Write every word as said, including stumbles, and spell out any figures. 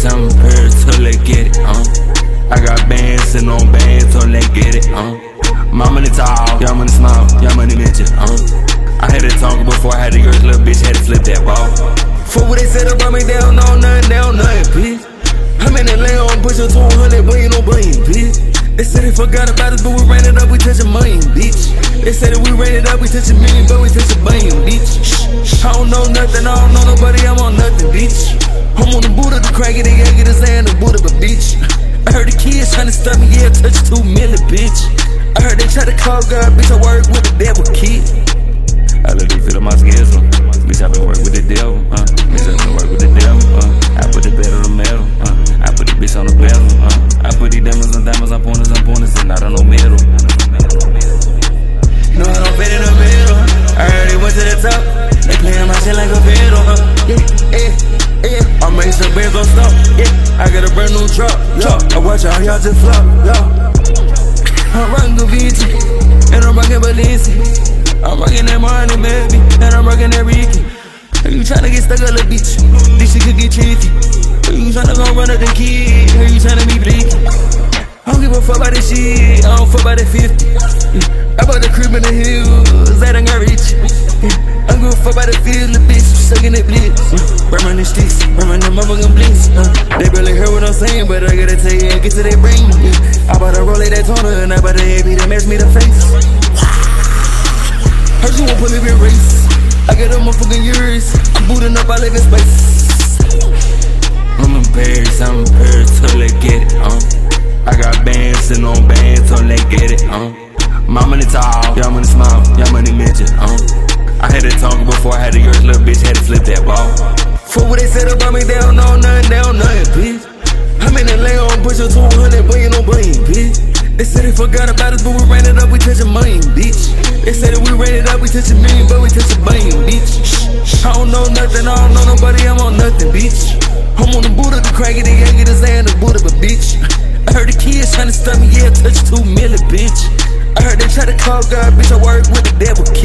I'm purse, so let's get it, uh. I got bands, sitting on bands, so let's get it, uh. My money tall, your money small, your money midget, uh. I had that talk before I had the girls, little bitch had to flip that ball. For what they said about me, they don't know nothing, they don't know nothing, bitch. I'm in that lane on pushing two hundred, billion on billion, bitch. They said they forgot about us, but we ran it up, we touch a million, bitch. They said that we ran it up, we touch a million, but we touch a billion, bitch. I don't know nothing, I don't know nobody, I'm on nothing, bitch. I'm on the boot of the crack, it ain't get his hand, the boot of a bitch. I heard the kids tryna stop me, yeah, touch two million, bitch. I heard they try to call God, bitch, I work with the devil, kid. I let you feel my skills, uh. Bitch, I been work with the devil, uh. Bitch, I been work with the devil, uh. I put the bed on the metal, uh. I put the bitch on the bezel, uh. I put these diamonds on diamonds, on pointers on pointers, and not on no middle. No, I don't fit in the middle. I heard they went to the top. They playin' my shit like a fiddle, huh? Yeah, yeah, yeah. I made some bands gon' stop. Yeah, I got a brand new truck. Yeah, I watch all y'all just flop. Yeah, I'm rockin' Gucci and I'm rockin' Balenci. I'm rockin' that money, baby, and I'm rockin' that Ricky. You tryna get stuck on the beach? This shit could get tricky. You tryna go run up the kid? You tryna be bleaky? I don't give a fuck about this shit, I don't fuck about that fifty. I bought the crib in the hills, that ain't got rich. I don't give a fuck about the field, the bitch, sucking that blitz. Burn the sticks, burn the motherfucking blitz. They barely heard what I'm saying, but I gotta tell you, get to their brain. I bought a Rollie that toner, and I bought a heavy that matched me the face. Heard you won't put me in race. I got a motherfucking yours, I'm booting up, I live in space. I'm embarrassed, I'm embarrassed, so let's get it, uh. I got bands, sitting on bands, so let's get it, uh. My money tall, your money small, your money midget, uh. I had that talk before I had the girls, little bitch had to flip that ball. For what they said about me, they don't know nothing, they don't know nothing, bitch. I'm in that lane on pushing two hundred, billion on billion, bitch. They said they forgot about us, but we ran it up, we touch a million, bitch. They said that we ran it up, we touch a million, but we touch a billion, bitch. I don't know nothing, I don't know nobody, I'm on nothing, bitch. I'm on the boot of the crack, it ain't get his hand, the boot of a bitch. I heard the kids tryna stop me, yeah, touch two million, bitch. I heard they try to call God, bitch, I work with the devil.